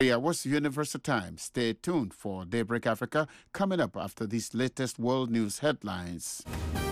Yeah, what's Universal Time? Stay tuned for Daybreak Africa coming up after these latest world news headlines.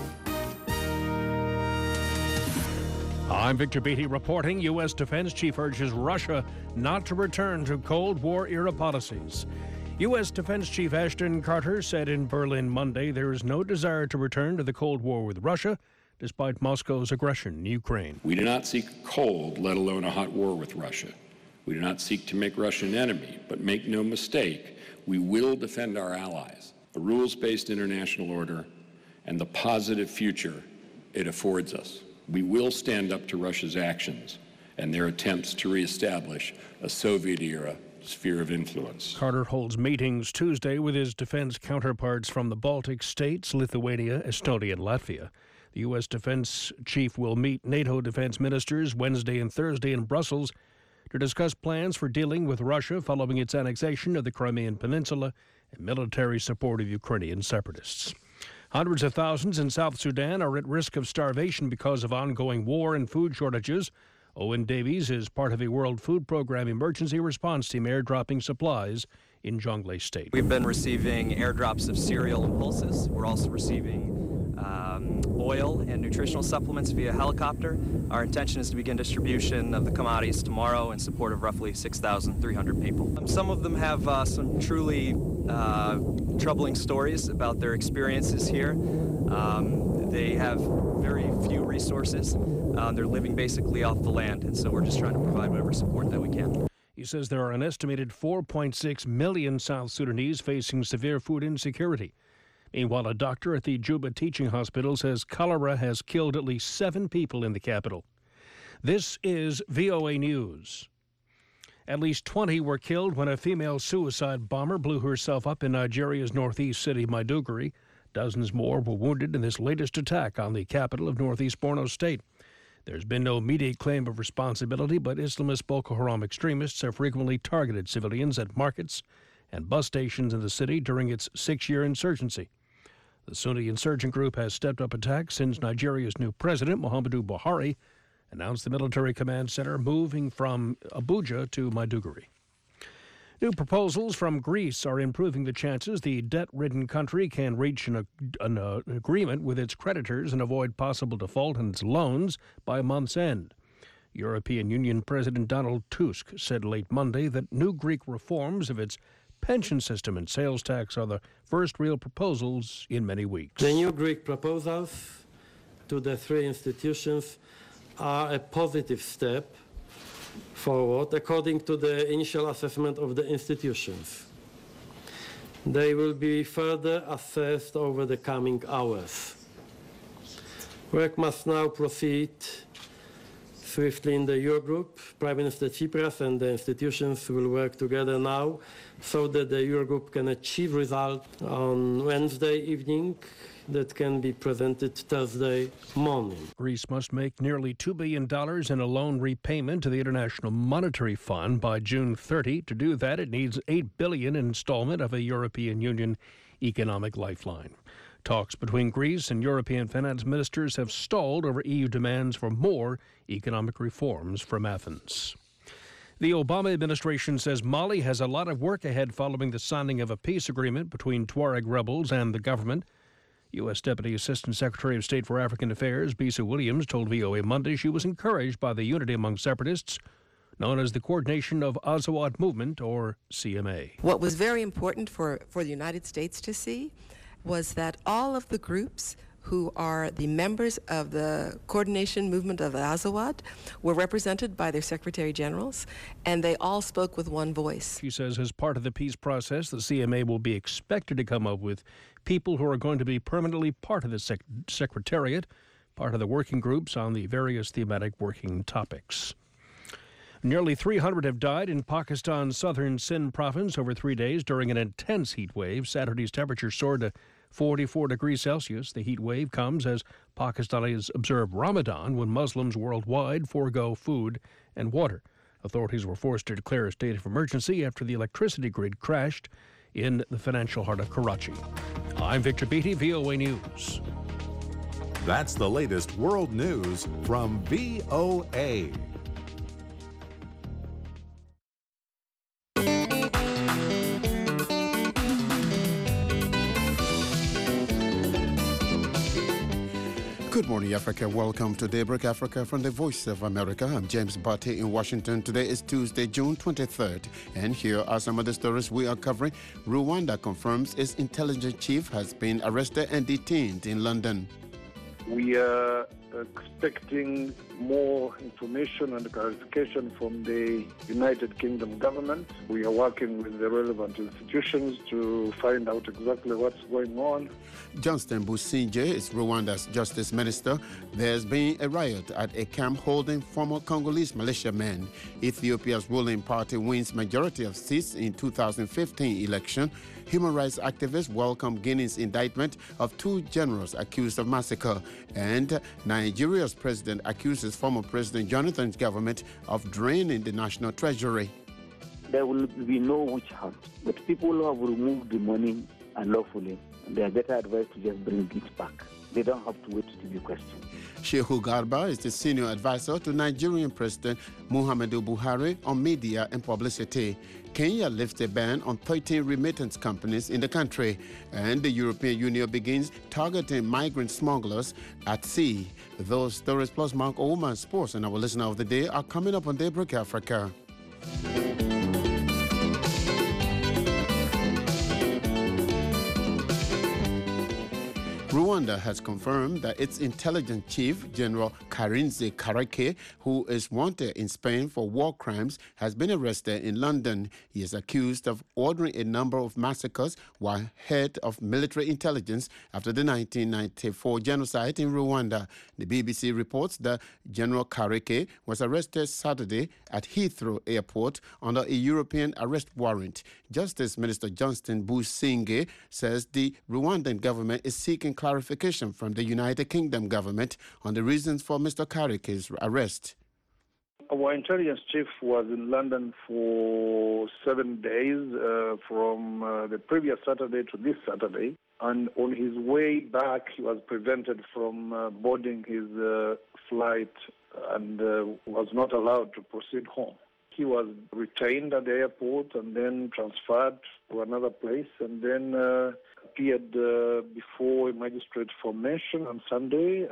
I'm Victor Beatty reporting. U.S. Defense Chief urges Russia not to return to Cold War-era policies. U.S. Defense Chief Ashton Carter said in Berlin Monday there is no desire to return to the Cold War with Russia, despite Moscow's aggression in Ukraine. We do not seek a cold, let alone a hot war with Russia. We do not seek to make Russia an enemy, but make no mistake, we will defend our allies, a rules-based international order, and the positive future it affords us. We will stand up to Russia's actions and their attempts to reestablish a Soviet-era sphere of influence. Carter holds meetings Tuesday with his defense counterparts from the Baltic states, Lithuania, Estonia, and Latvia. The U.S. Defense Chief will meet NATO defense ministers Wednesday and Thursday in Brussels to discuss plans for dealing with Russia following its annexation of the Crimean Peninsula and military support of Ukrainian separatists. Hundreds of thousands in South Sudan are at risk of starvation because of ongoing war and food shortages. Owen Davies is part of a World Food Program emergency response team airdropping supplies in Jonglei State. We've been receiving airdrops of cereal and pulses. We're also receiving oil and nutritional supplements via helicopter. Our intention is to begin distribution of the commodities tomorrow in support of roughly 6,300 people. Some of them have some truly troubling stories about their experiences here. They have very few resources. They're living basically off the land, and so we're just trying to provide whatever support that we can. He says there are an estimated 4.6 million South Sudanese facing severe food insecurity. Meanwhile, a doctor at the Juba Teaching Hospital says cholera has killed at least 7 people in the capital. This is VOA News. At least 20 were killed when a female suicide bomber blew herself up in Nigeria's northeast city, Maiduguri. Dozens more were wounded in this latest attack on the capital of northeast Borno State. There's been no immediate claim of responsibility, but Islamist Boko Haram extremists have frequently targeted civilians at markets and bus stations in the city during its 6-year insurgency. The Sunni insurgent group has stepped up attacks since Nigeria's new president, Muhammadu Buhari, announced the military command center moving from Abuja to Maiduguri. New proposals from Greece are improving the chances the debt-ridden country can reach an agreement with its creditors and avoid possible default on its loans by month's end. European Union President Donald Tusk said late Monday that new Greek reforms of its pension system and sales tax are the first real proposals in many weeks. The new Greek proposals to the 3 institutions are a positive step forward according to the initial assessment of the institutions. They will be further assessed over the coming hours. Work must now proceed swiftly in the Eurogroup. Prime Minister Tsipras and the institutions will work together now so that the Eurogroup can achieve results on Wednesday evening that can be presented Thursday morning. Greece must make nearly $2 billion in a loan repayment to the International Monetary Fund by June 30. To do that, it needs $8 billion in installment of a European Union economic lifeline. Talks between Greece and European finance ministers have stalled over EU demands for more economic reforms from Athens. The Obama administration says Mali has a lot of work ahead following the signing of a peace agreement between Tuareg rebels and the government. U.S. Deputy Assistant Secretary of State for African Affairs, Bisa Williams, told VOA Monday she was encouraged by the unity among separatists, known as the Coordination of Azawad Movement, or CMA. What was very important for the United States to see was that all of the groups who are the members of the coordination movement of Azawad were represented by their secretary generals, and they all spoke with one voice. She says as part of the peace process, the CMA will be expected to come up with people who are going to be permanently part of the secretariat, part of the working groups on the various thematic working topics. Nearly 300 have died in Pakistan's southern Sindh province over 3 days during an intense heat wave. Saturday's temperature soared to 44 degrees Celsius. The heat wave comes as Pakistanis observe Ramadan, when Muslims worldwide forego food and water. Authorities were forced to declare a state of emergency after the electricity grid crashed in the financial heart of Karachi. I'm Victor Beatty, VOA News. That's the latest world news from VOA. Good morning, Africa. Welcome to Daybreak Africa from the Voice of America. I'm James Barty in Washington. Today is Tuesday, June 23rd. And here are some of the stories we are covering. Rwanda confirms its intelligence chief has been arrested and detained in London. We are expecting more information and clarification from the United Kingdom government. We are working with the relevant institutions to find out exactly what's going on. Johnston Busingye is Rwanda's justice minister. There's been a riot at a camp holding former Congolese militiamen. Ethiopia's ruling party wins majority of seats in 2015 election. Human rights activists welcome Guinea's indictment of 2 generals accused of massacre. And Nigeria's president accuses former President Jonathan's government of draining the national treasury. There will be no witch hunt, but people who have removed the money unlawfully, they are better advised to just bring it back. They don't have to wait to be questioned. Shehu Garba is the senior advisor to Nigerian President Muhammadu Buhari on media and publicity. Kenya lifts a ban on 13 remittance companies in the country, and the European Union begins targeting migrant smugglers at sea. Those stories plus Mark Oman Sports and our listener of the day are coming up on Daybreak Africa. Rwanda has confirmed that its intelligence chief, General Karenzi Karake, who is wanted in Spain for war crimes, has been arrested in London. He is accused of ordering a number of massacres while head of military intelligence after the 1994 genocide in Rwanda. The BBC reports that General Karake was arrested Saturday at Heathrow Airport under a European arrest warrant. Justice Minister Johnston Busingye says the Rwandan government is seeking clarification from the United Kingdom government on the reasons for Mr. Karake's arrest. Our intelligence chief was in London for 7 days, from the previous Saturday to this Saturday. And on his way back, he was prevented from boarding his flight and was not allowed to proceed home. He was retained at the airport and then transferred to another place, and then appeared before a magistrate formation on Sunday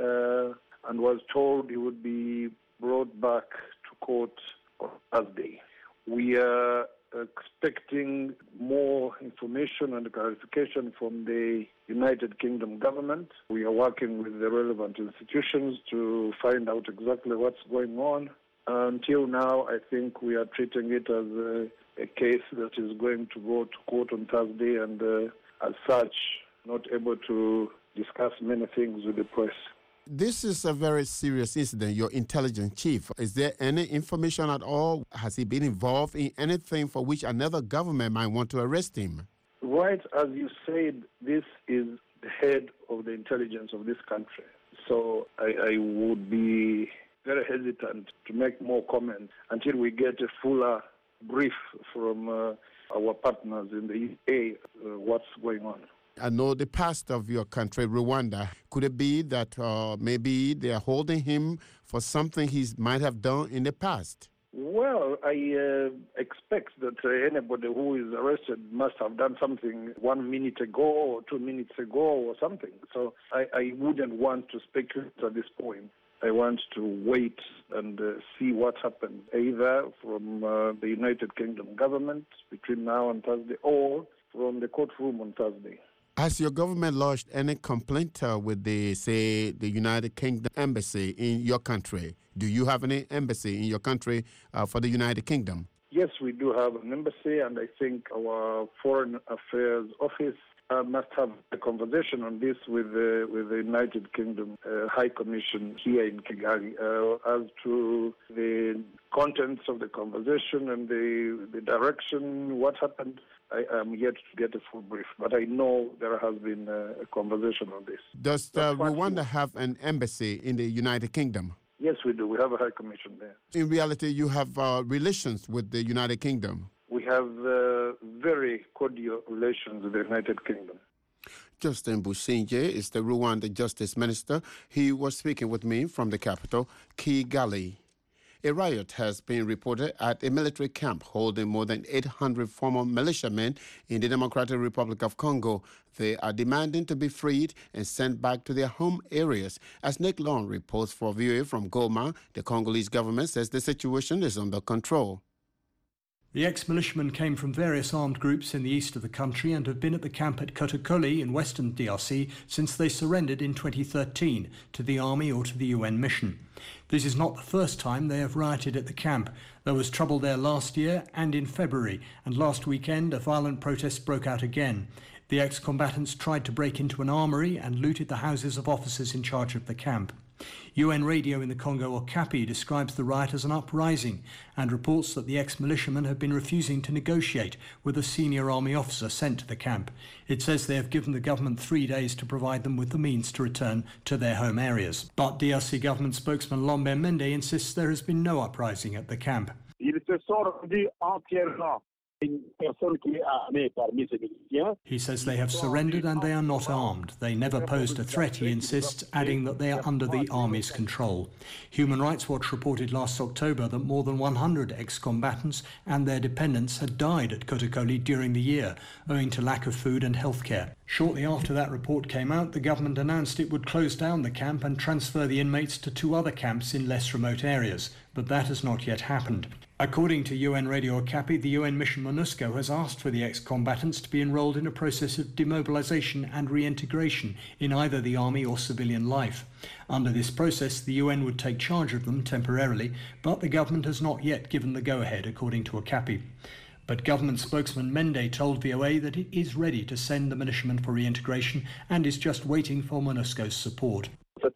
and was told he would be brought back to court on Thursday. We are expecting more information and clarification from the United Kingdom government. We are working with the relevant institutions to find out exactly what's going on. Until now, I think we are treating it as a case that is going to go to court on Thursday, and as such, not able to discuss many things with the press. This is a very serious incident, your intelligence chief. Is there any information at all? Has he been involved in anything for which another government might want to arrest him? Right, as you said, this is the head of the intelligence of this country. So I would be very hesitant to make more comments until we get a fuller brief from our partners in the UK, what's going on. I know the past of your country, Rwanda. Could it be that maybe they are holding him for something he might have done in the past? Well, I expect that anybody who is arrested must have done something 1 minute ago or 2 minutes ago or something. So I wouldn't want to speculate at this point. I want to wait and see what happens, either from the United Kingdom government between now and Thursday or from the courtroom on Thursday. Has your government lodged any complaint with the United Kingdom embassy in your country? Do you have any embassy in your country for the United Kingdom? Yes, we do have an embassy, and I think our Foreign Affairs Office must have a conversation on this with the United Kingdom High Commission here in Kigali as to the contents of the conversation and the direction, what happened. I am yet to get a full brief, but I know there has been a conversation on this. Does Rwanda have an embassy in the United Kingdom? Yes, we do. We have a high commission there. In reality, you have relations with the United Kingdom. We have very cordial relations with the United Kingdom. Johnston Busingye is the Rwanda Justice Minister. He was speaking with me from the capital, Kigali. A riot has been reported at a military camp holding more than 800 former militiamen in the Democratic Republic of Congo. They are demanding to be freed and sent back to their home areas. As Nick Long reports for VOA from Goma, the Congolese government says the situation is under control. The ex-militiamen came from various armed groups in the east of the country and have been at the camp at Kotakoli in western DRC since they surrendered in 2013 to the army or to the UN mission. This is not the first time they have rioted at the camp. There was trouble there last year and in February, and last weekend a violent protest broke out again. The ex-combatants tried to break into an armory and looted the houses of officers in charge of the camp. UN radio in the Congo, Okapi, describes the riot as an uprising and reports that the ex-militiamen have been refusing to negotiate with a senior army officer sent to the camp. It says they have given the government 3 days to provide them with the means to return to their home areas. But DRC government spokesman Lambert Mende insists there has been no uprising at the camp. He says they have surrendered and they are not armed. They never posed a threat, he insists, adding that they are under the army's control. Human Rights Watch reported last October that more than 100 ex-combatants and their dependents had died at Kotakoli during the year, owing to lack of food and healthcare. Shortly after that report came out, the government announced it would close down the camp and transfer the inmates to 2 other camps in less remote areas, but that has not yet happened. According to UN Radio Okapi, the UN mission MONUSCO has asked for the ex-combatants to be enrolled in a process of demobilization and reintegration in either the army or civilian life. Under this process, the UN would take charge of them temporarily, but the government has not yet given the go-ahead, according to Okapi. But government spokesman Mende told VOA that it is ready to send the militiamen for reintegration and is just waiting for MONUSCO's support.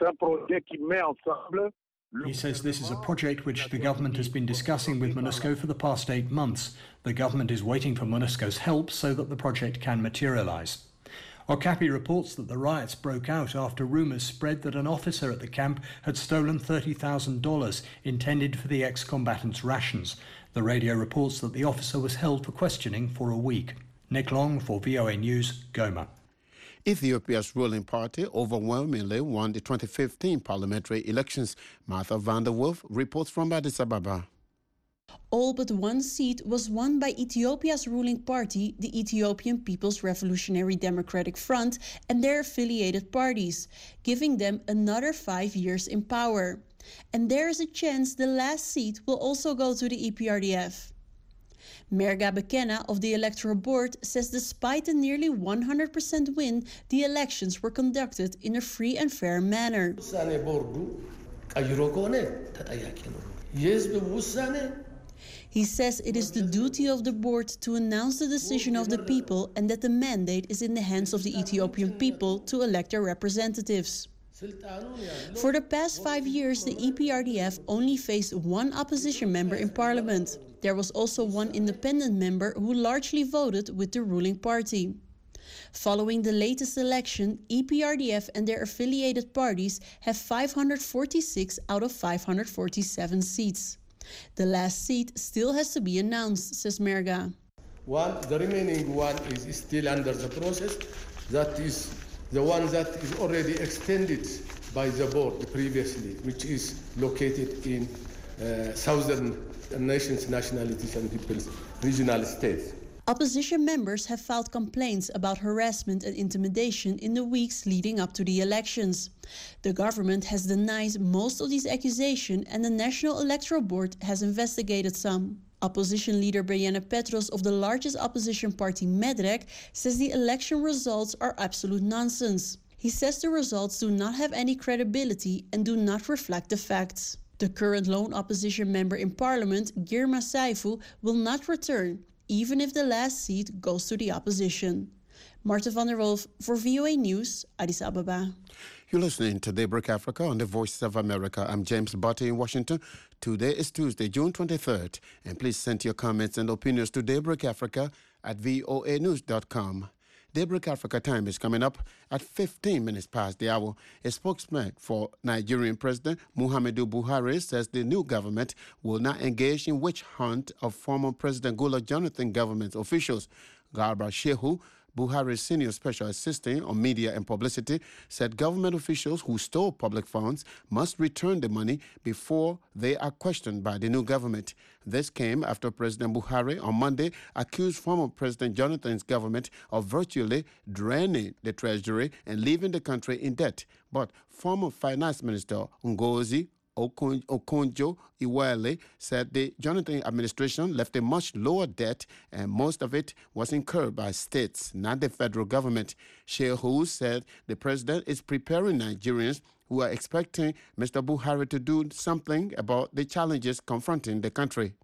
He says this is a project which the government has been discussing with MONUSCO for the past 8 months. The government is waiting for MONUSCO's help so that the project can materialise. Okapi reports that the riots broke out after rumours spread that an officer at the camp had stolen $30,000 intended for the ex-combatants' rations. The radio reports that the officer was held for questioning for a week. Nick Long for VOA News, Goma. Ethiopia's ruling party overwhelmingly won the 2015 parliamentary elections. Martha van der Wolf reports from Addis Ababa. All but one seat was won by Ethiopia's ruling party, the Ethiopian People's Revolutionary Democratic Front, and their affiliated parties, giving them another 5 years in power. And there is a chance the last seat will also go to the EPRDF. Merga Bekena of the Electoral Board says despite a nearly 100% win, the elections were conducted in a free and fair manner. He says it is the duty of the board to announce the decision of the people and that the mandate is in the hands of the Ethiopian people to elect their representatives. For the past 5 years, the EPRDF only faced one opposition member in parliament. There was also one independent member who largely voted with the ruling party. Following the latest election, EPRDF and their affiliated parties have 546 out of 547 seats. The last seat still has to be announced, says Merga. The remaining one is still under the process. That is the one that is already extended by the board previously, which is located in southern nations, nationalities and peoples, regional states. Opposition members have filed complaints about harassment and intimidation in the weeks leading up to the elections. The government has denied most of these accusations and the National Electoral Board has investigated some. Opposition leader Brianna Petros of the largest opposition party Medrek says the election results are absolute nonsense. He says the results do not have any credibility and do not reflect the facts. The current lone opposition member in parliament, Girma Saifu, will not return, even if the last seat goes to the opposition. Marta van der Wolf for VOA News, Addis Ababa. You're listening to Daybreak Africa on the Voice of America. I'm James Butty in Washington. Today is Tuesday, June 23rd. And please send your comments and opinions to Daybreak Africa at voanews.com. Daybreak Africa time is coming up at 15 minutes past the hour. A spokesman for Nigerian President Muhammadu Buhari says the new government will not engage in witch hunt of former President Goodluck Jonathan government officials. Garba Shehu Buhari's senior special assistant on media and publicity, said government officials who stole public funds must return the money before they are questioned by the new government. This came after President Buhari on Monday accused former President Jonathan's government of virtually draining the treasury and leaving the country in debt. But former Finance Minister Ngozi Okonjo-Iweala said the Jonathan administration left a much lower debt and most of it was incurred by states, not the federal government. Shehu said the president is preparing Nigerians who are expecting Mr. Buhari to do something about the challenges confronting the country.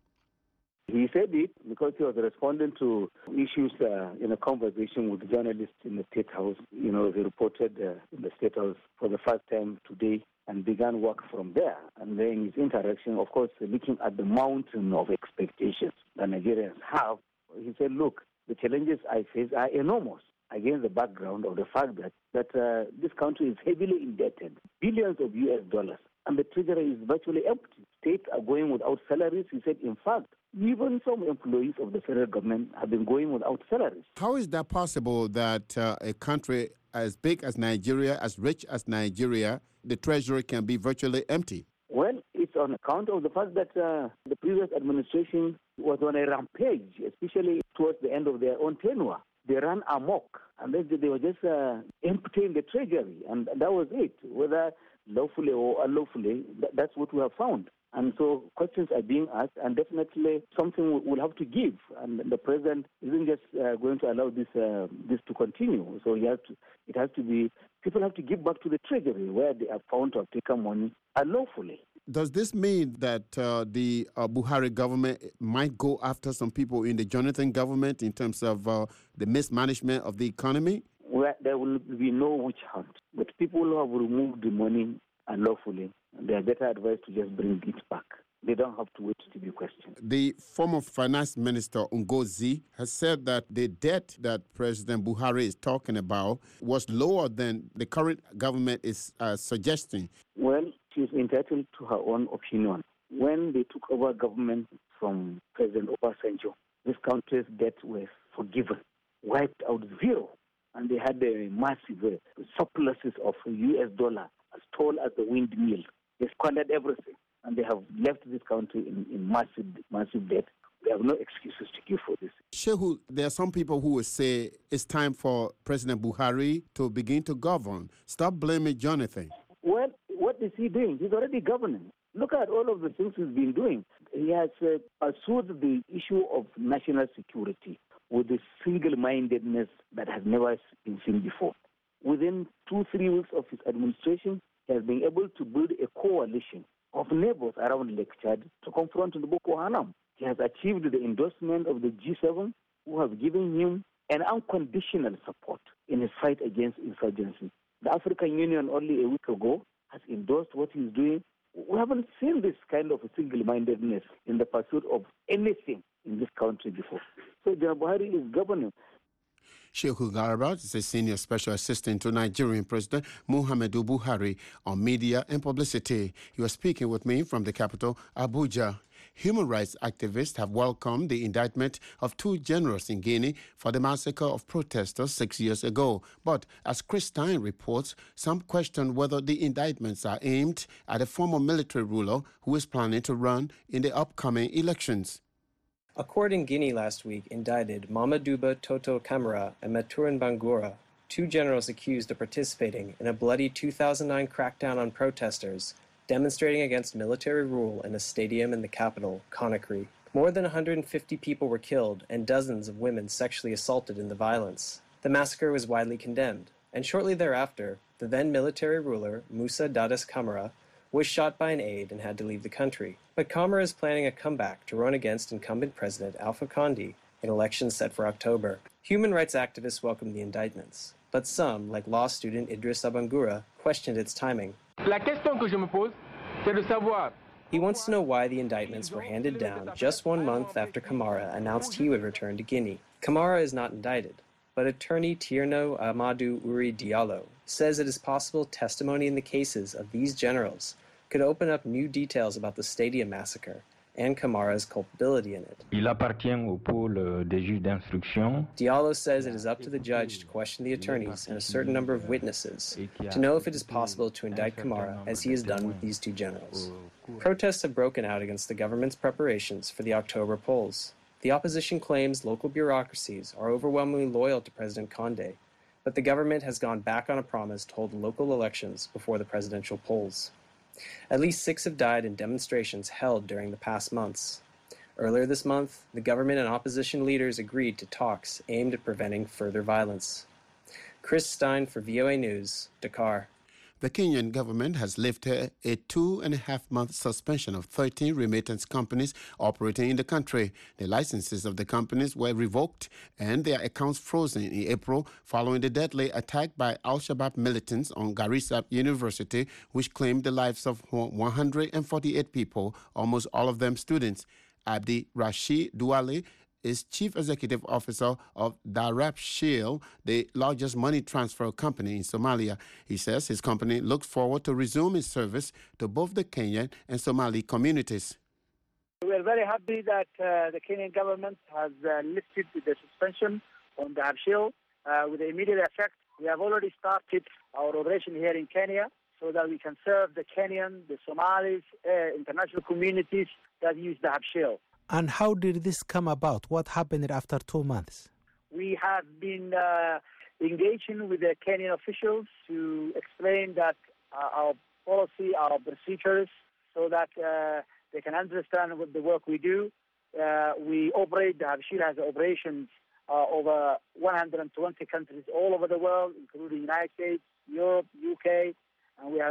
He said it because he was responding to issues in a conversation with journalists in the State House. He reported in the State House for the first time today and began work from there. And then his interaction, of course, looking at the mountain of expectations that Nigerians have, he said, look, the challenges I face are enormous against the background of the fact that this country is heavily indebted, billions of US dollars, and the treasury is virtually empty. States are going without salaries. He said, in fact, even some employees of the federal government have been going without salaries. How is that possible that a country as big as Nigeria, as rich as Nigeria, the treasury can be virtually empty? Well, it's on account of the fact that the previous administration was on a rampage, especially towards the end of their own tenure. They ran amok, and they were just emptying the treasury, and that was it. Whether lawfully or unlawfully, that's what we have found. And so questions are being asked, and definitely something will have to give. And the president isn't just going to allow this to continue. So it has to be, people have to give back to the treasury where they are found to have taken money unlawfully. Does this mean that the Buhari government might go after some people in the Jonathan government in terms of the mismanagement of the economy? Well, there will be no witch hunt. But people who have removed the money unlawfully, they are better advised to just bring it back. They don't have to wait to be questioned. The former finance minister, Ngozi, has said that the debt that President Buhari is talking about was lower than the current government is suggesting. Well, she's entitled to her own opinion. When they took over government from President Obasanjo, this country's debt was forgiven, wiped out zero, and they had a massive surpluses of US dollar as tall as the windmill. They squandered everything, and they have left this country in massive debt. They have no excuses to give for this. Shehu, there are some people who will say it's time for President Buhari to begin to govern. Stop blaming Jonathan. Well, what is he doing? He's already governing. Look at all of the things he's been doing. He has pursued the issue of national security with a single-mindedness that has never been seen before. Within 2-3 weeks of his administration, he has been able to build a coalition of neighbors around Lake Chad to confront the Boko Haram. He has achieved the endorsement of the G7, who have given him an unconditional support in his fight against insurgency. The African Union only a week ago has endorsed what he's doing. We haven't seen this kind of single-mindedness in the pursuit of anything in this country before. So General Buhari is governing. Shehu Garba is a senior special assistant to Nigerian President Muhammadu Buhari on media and publicity. He was speaking with me from the capital, Abuja. Human rights activists have welcomed the indictment of 2 generals in Guinea for the massacre of protesters 6 years ago. But as Chris Stein reports, some question whether the indictments are aimed at a former military ruler who is planning to run in the upcoming elections. A court in Guinea last week indicted Mamadouba Toto Camara and Mathurin Bangura, 2 generals accused of participating in a bloody 2009 crackdown on protesters demonstrating against military rule in a stadium in the capital, Conakry. More than 150 people were killed and dozens of women sexually assaulted in the violence. The massacre was widely condemned, and shortly thereafter, the then military ruler, Musa Dadis Camara, was shot by an aide and had to leave the country. But Camara is planning a comeback to run against incumbent President Alpha Conde in elections set for October. Human rights activists welcomed the indictments, but some, like law student Idris Abangura, questioned its timing. La question que je me pose, c'est de savoir. He wants to know why the indictments were handed down just 1 month after Camara announced he would return to Guinea. Camara is not indicted, but attorney Tierno Amadou Uri Diallo says it is possible testimony in the cases of these generals could open up new details about the stadium massacre and Camara's culpability in it. Il appartient au pôle des juges d'instruction. Diallo says it is up to the judge to question the attorneys and a certain number of witnesses to know if it is possible to indict Camara as he has done with these two generals. Protests have broken out against the government's preparations for the October polls. The opposition claims local bureaucracies are overwhelmingly loyal to President Condé, but the government has gone back on a promise to hold local elections before the presidential polls. At least 6 have died in demonstrations held during the past months. Earlier this month, the government and opposition leaders agreed to talks aimed at preventing further violence. Chris Stein for VOA News, Dakar. The Kenyan government has lifted a 2.5-month suspension of 13 remittance companies operating in the country. The licenses of the companies were revoked and their accounts frozen in April following the deadly attack by Al-Shabaab militants on Garissa University, which claimed the lives of 148 people, almost all of them students. Abdi Rashid Duale is Chief Executive Officer of Darabshil, the largest money transfer company in Somalia. He says his company looks forward to resume its service to both the Kenyan and Somali communities. We are very happy that the Kenyan government has lifted the suspension on Darabshil with immediate effect. We have already started our operation here in Kenya so that we can serve the Kenyan, the Somalis, international communities that use Darabshil. And how did this come about? What happened after 2 months? We have been engaging with the Kenyan officials to explain that our policy, our procedures, so that they can understand what the work we do. We operate, Darabshil has operations over 120 countries all over the world, including the United States, Europe, UK, and we have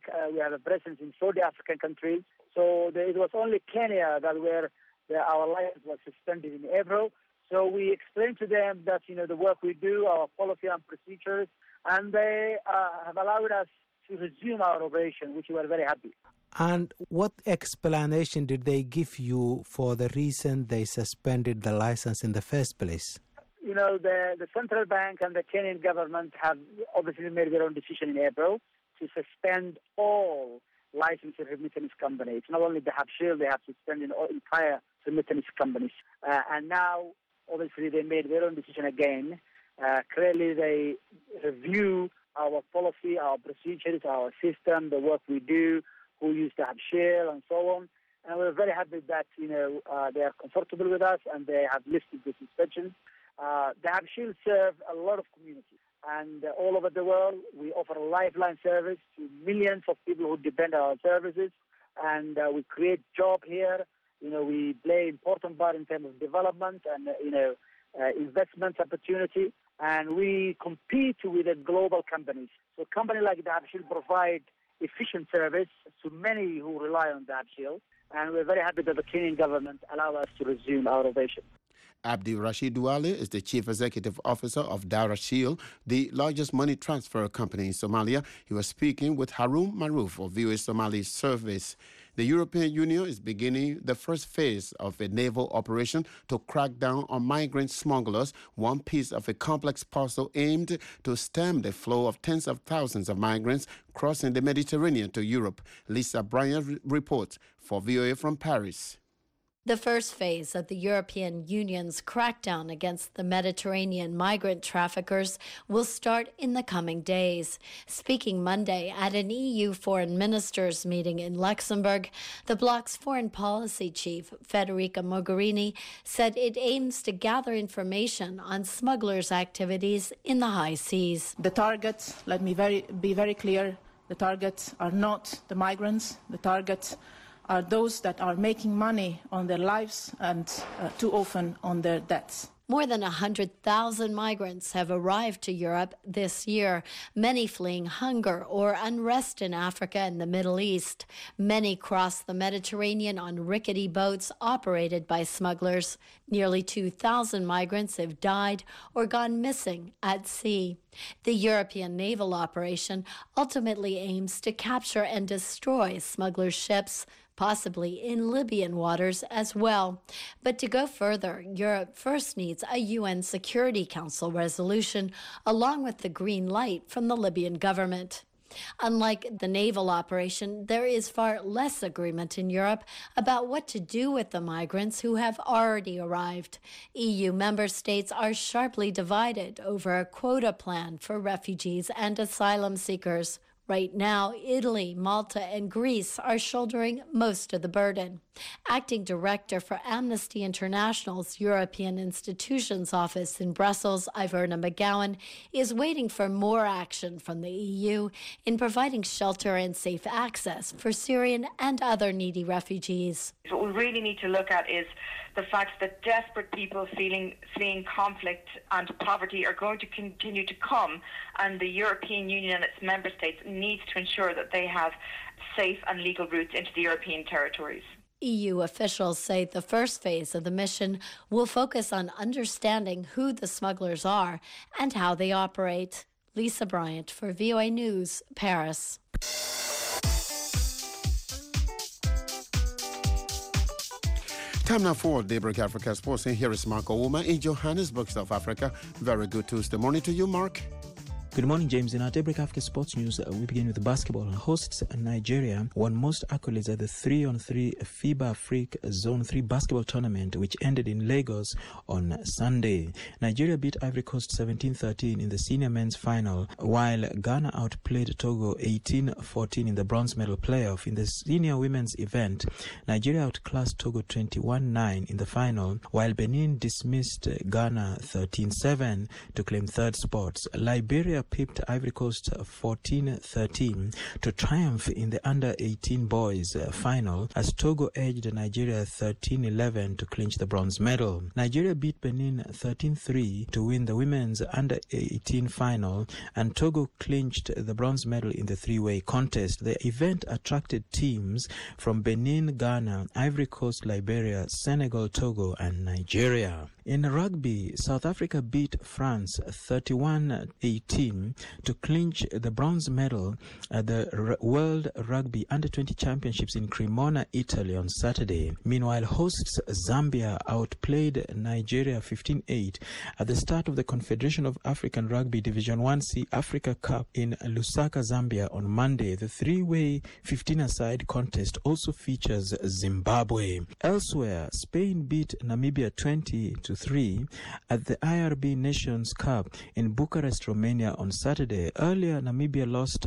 a presence in 40 African countries. So it was only Kenya that our license was suspended in April. So we explained to them that, the work we do, our policy and procedures, and they have allowed us to resume our operation, which we are very happy. And what explanation did they give you for the reason they suspended the license in the first place? The central bank and the Kenyan government have obviously made their own decision in April to suspend all licensed remittance companies. It's not only the Darabshil, they have suspended all entire remittance companies. And now, obviously, they made their own decision again. Clearly, they review our policy, our procedures, our system, the work we do, who use the Darabshil, and so on. And we're very happy that, they are comfortable with us and they have lifted the suspension. The Darabshil serve a lot of communities. And all over the world, we offer a lifeline service to millions of people who depend on our services. And we create jobs here. We play important part in terms of development and, investment opportunity. And we compete with the global companies. So companies like Darabshil provide efficient service to many who rely on Darabshil. And we're very happy that the Kenyan government allow us to resume our operation. Abdi Rashid Duale is the Chief Executive Officer of Darabshil, the largest money transfer company in Somalia. He was speaking with Harun Maruf of VOA Somali Service. The European Union is beginning the first phase of a naval operation to crack down on migrant smugglers, one piece of a complex puzzle aimed to stem the flow of tens of thousands of migrants crossing the Mediterranean to Europe. Lisa Bryan reports for VOA from Paris. The first phase of the European Union's crackdown against the Mediterranean migrant traffickers will start in the coming days. Speaking Monday at an EU foreign ministers meeting in Luxembourg, the bloc's foreign policy chief, Federica Mogherini, said it aims to gather information on smugglers' activities in the high seas. The targets, let me be very clear, the targets are not the migrants. The targets are those that are making money on their lives and too often on their debts. More than 100,000 migrants have arrived to Europe this year, many fleeing hunger or unrest in Africa and the Middle East. Many cross the Mediterranean on rickety boats operated by smugglers. Nearly 2,000 migrants have died or gone missing at sea. The European naval operation ultimately aims to capture and destroy smugglers' ships, possibly in Libyan waters as well. But to go further, Europe first needs a UN Security Council resolution, along with the green light from the Libyan government. Unlike the naval operation, there is far less agreement in Europe about what to do with the migrants who have already arrived. EU member states are sharply divided over a quota plan for refugees and asylum seekers. Right now, Italy, Malta, and Greece are shouldering most of the burden. Acting Director for Amnesty International's European Institutions Office in Brussels, Iverna McGowan, is waiting for more action from the EU in providing shelter and safe access for Syrian and other needy refugees. What we really need to look at is the fact that desperate people fleeing conflict and poverty are going to continue to come, and the European Union and its member states needs to ensure that they have safe and legal routes into the European territories. EU officials say the first phase of the mission will focus on understanding who the smugglers are and how they operate. Lisa Bryant for VOA News, Paris. Time now for Daybreak Africa Sports, and here is Mark Owuma in Johannesburg, South Africa. Very good Tuesday morning to you, Mark. Good morning, James. In our Daybreak Africa Sports News, we begin with basketball. Hosts Nigeria won most accolades at the 3-on-3 FIBA Africa Zone 3 basketball tournament, which ended in Lagos on Sunday. Nigeria beat Ivory Coast 17-13 in the senior men's final, while Ghana outplayed Togo 18-14 in the bronze medal playoff. In the senior women's event, Nigeria outclassed Togo 21-9 in the final, while Benin dismissed Ghana 13-7 to claim third spot. Liberia pipped Ivory Coast 14-13 to triumph in the under-18 boys final, as Togo edged Nigeria 13-11 to clinch the bronze medal. Nigeria beat Benin 13-3 to win the women's under-18 final, and Togo clinched the bronze medal in the three-way contest. The event attracted teams from Benin, Ghana, Ivory Coast, Liberia, Senegal, Togo, and Nigeria. In rugby, South Africa beat France 31-18 to clinch the bronze medal at the World Rugby Under-20 Championships in Cremona, Italy on Saturday. Meanwhile, hosts Zambia outplayed Nigeria 15-8 at the start of the Confederation of African Rugby Division 1C Africa Cup in Lusaka, Zambia on Monday. The three-way 15-a-side contest also features Zimbabwe. Elsewhere, Spain beat Namibia 20-3 at the IRB Nations Cup in Bucharest, Romania on Saturday. Earlier, Namibia lost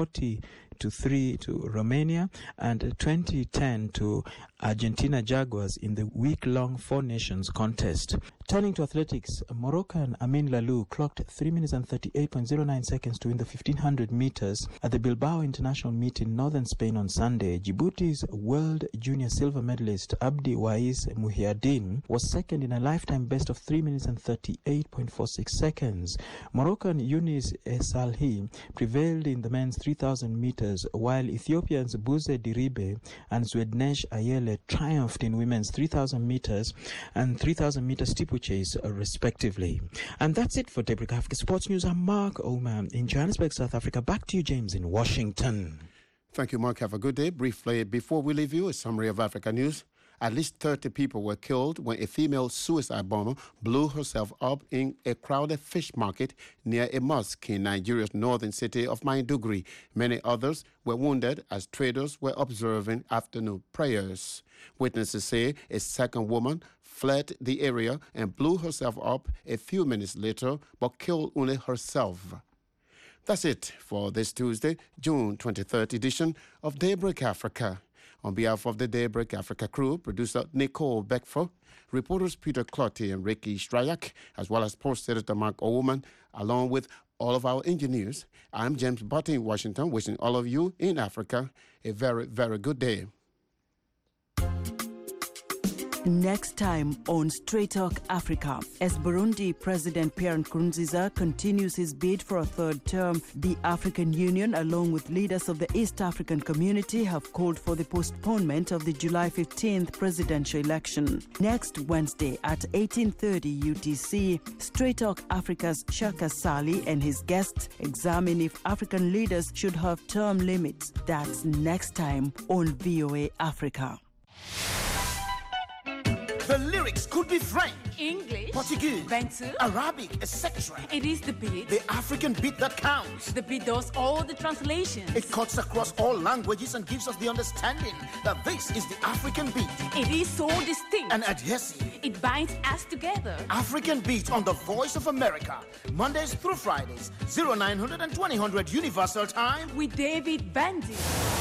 40-3 to Romania and 20-10 to Argentina Jaguars in the week-long Four Nations contest. Turning to athletics, Moroccan Amin Lalou clocked 3 minutes and 38.09 seconds to win the 1500 meters at the Bilbao International Meet in northern Spain on Sunday. Djibouti's world junior silver medalist Abdi Wais Muhiaddin was second in a lifetime best of 3 minutes and 38.46 seconds. Moroccan Younis Salhi prevailed in the men's 3000 meters, while Ethiopians Buze Diribe and Zwednesh Ayele triumphed in women's 3000 meters and 3000 meter steeplechase respectively. And that's it for Daybreak Africa Sports News. I'm Mark Owuma in Johannesburg, South Africa. Back to you, James, in Washington. Thank you, Mark. Have a good day. Briefly, before we leave you, a summary of Africa news. At least 30 people were killed when a female suicide bomber blew herself up in a crowded fish market near a mosque in Nigeria's northern city of Maiduguri. Many others were wounded as traders were observing afternoon prayers. Witnesses say a second woman fled the area and blew herself up a few minutes later, but killed only herself. That's it for this Tuesday, June 23rd edition of Daybreak Africa. On behalf of the Daybreak Africa crew, producer Nicole Beckford, reporters Peter Clotty and Ricky Strayak, as well as post editor Mark Owuman, along with all of our engineers, I'm James Butty in Washington, wishing all of you in Africa a very, very good day. Next time on Straight Talk Africa, as Burundi President Pierre Nkurunziza continues his bid for a third term, the African Union, along with leaders of the East African community, have called for the postponement of the July 15th presidential election. Next Wednesday at 18:30 UTC, Straight Talk Africa's Shaka Sali and his guests examine if African leaders should have term limits. That's next time on VOA Africa. The lyrics lyrics could be French, English, Portuguese, Bantu, Arabic, etc. It is the beat. The African beat that counts. The beat does all the translations. It cuts across all languages and gives us the understanding that this is the African beat. It is so distinct and adhesive. It binds us together. African beat on the Voice of America, Mondays through Fridays, 0900 and 2000 Universal Time with David Bandy.